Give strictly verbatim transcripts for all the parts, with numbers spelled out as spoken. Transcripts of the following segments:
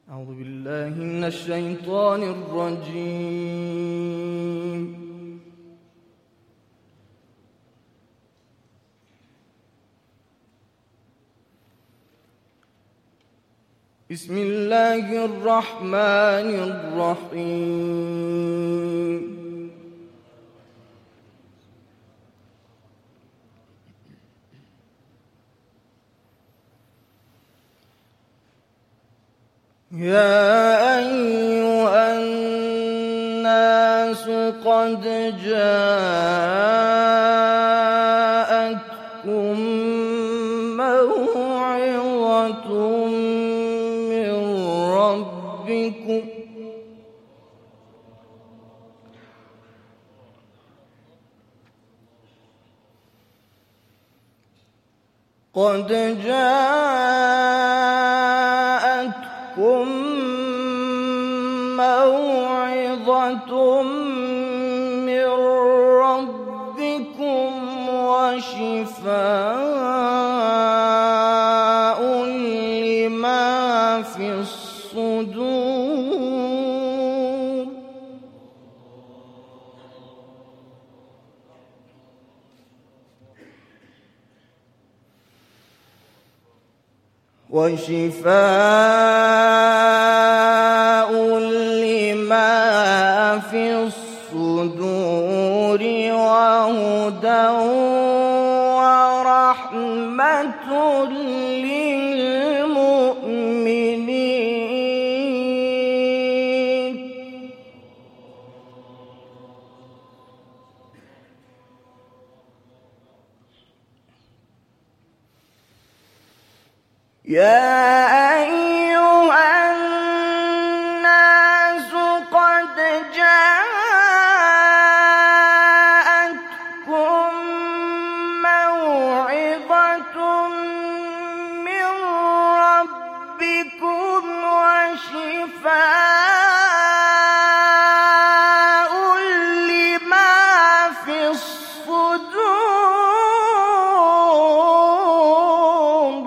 أعوذ بالله من الشيطان الرجيم. بسم الله الرحمن الرحيم. يا أيها الناس قد جاءتكم موعظة من ربكم قد جاءتكم موعظة من ربكم وشفاء لما في الصدور وشفاء لما في الصدور وهدى ورحمة للمؤمنين. يا أيها الناس قد جاءتكم موعظة من ربكم وشفاء لما في الصدور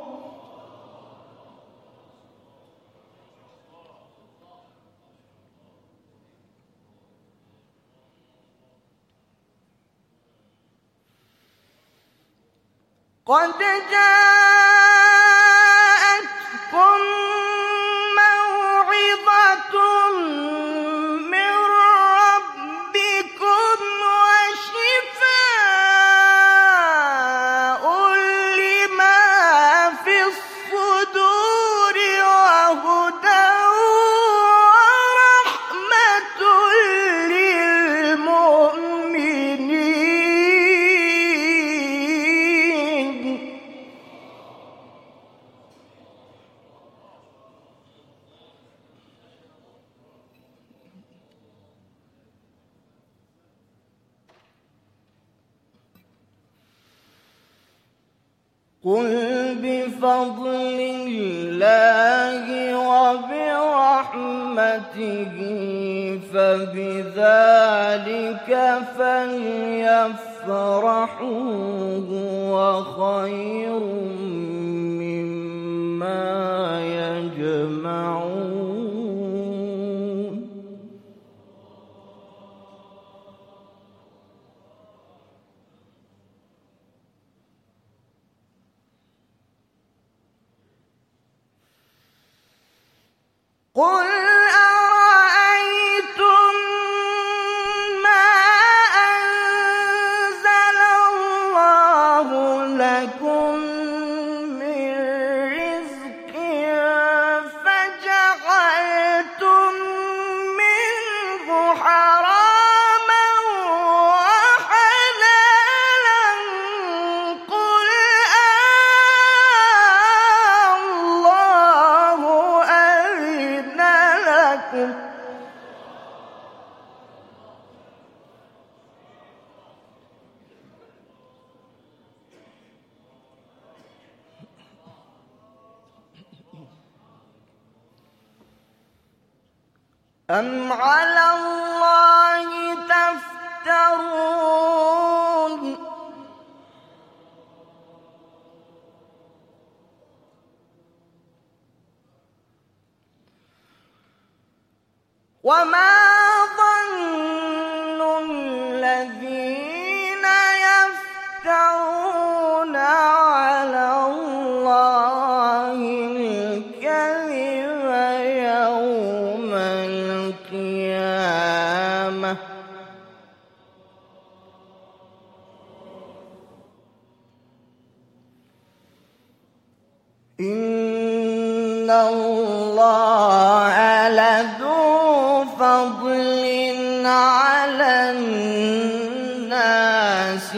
قد جاءتكم موعظة من ربكم وشفاء لما في الصدور وهدى ورحمة للمؤمنين. قل بفضل الله وبرحمته فبذلك فليفرحوا هو خير مما يجمعون. قل أرأيتم ما أنزل الله لكم من رزق فجعلتم منه حراما وحلالا قل الله أذن لكم أم على الله تفترون وما ظن الذين يفترون على الله الكذب يوم القيامة إن الله لذو فضل على الناس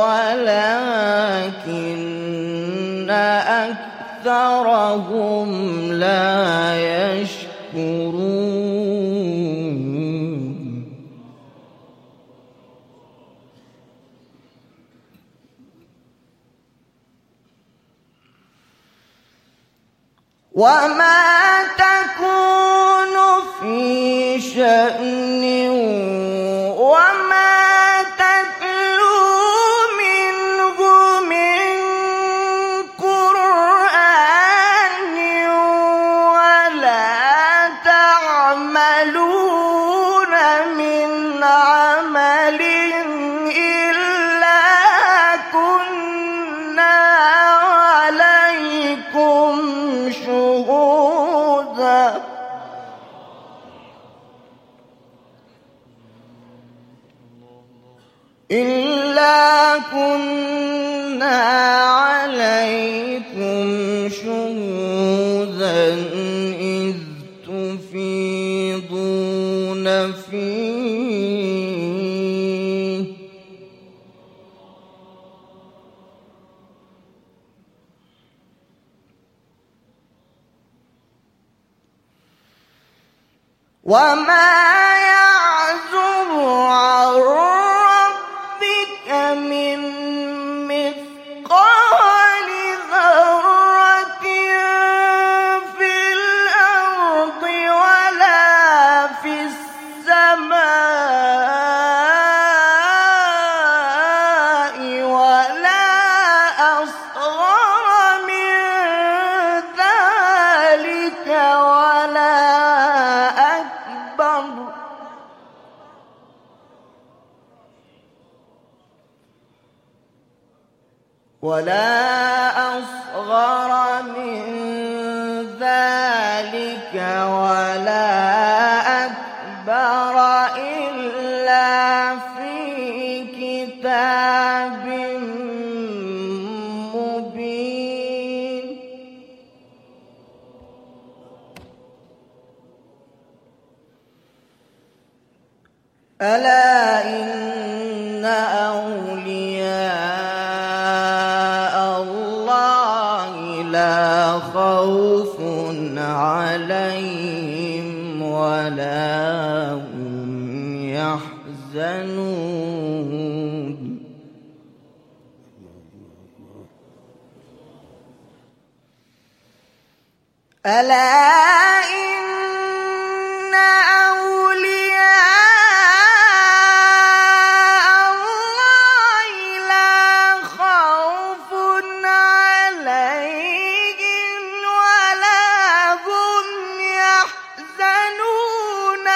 ولكن أكثرهم لا يشكرون وما تكون في شأن وما تتلو منه من قرآن ولا تعملون من عمل إلا كنا عليكم شهودا إلا كنا عليكم شهودا إذ تفيضون فيه وما يعزب عن ربك من مثقال ذرة في الأرض ولا في السماء ولا أصغر من ذلك ولا ولا أصغر من ذلك ولا أكبر إلا في كتاب مبين ألا إن أولياء لا خوف عليهم ولا هم يحزنون ألا إن أولياء الله لا خوف عليهم ولا هم يحزنون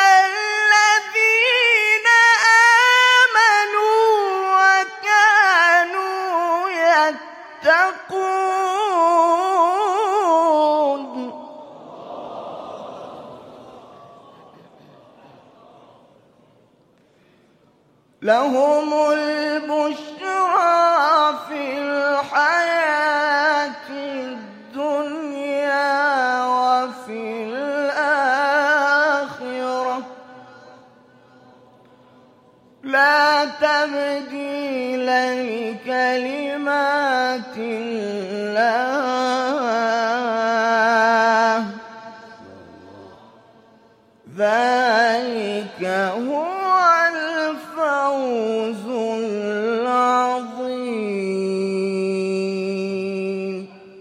الذين آمنوا وكانوا يتقون لهم البشرى في الحياة الدنيا وفي الآخرة لا تبديل لكلمات الله ذلك هو الفوز العظيم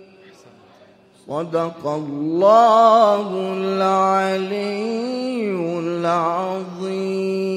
صدق الله العلي العظيم.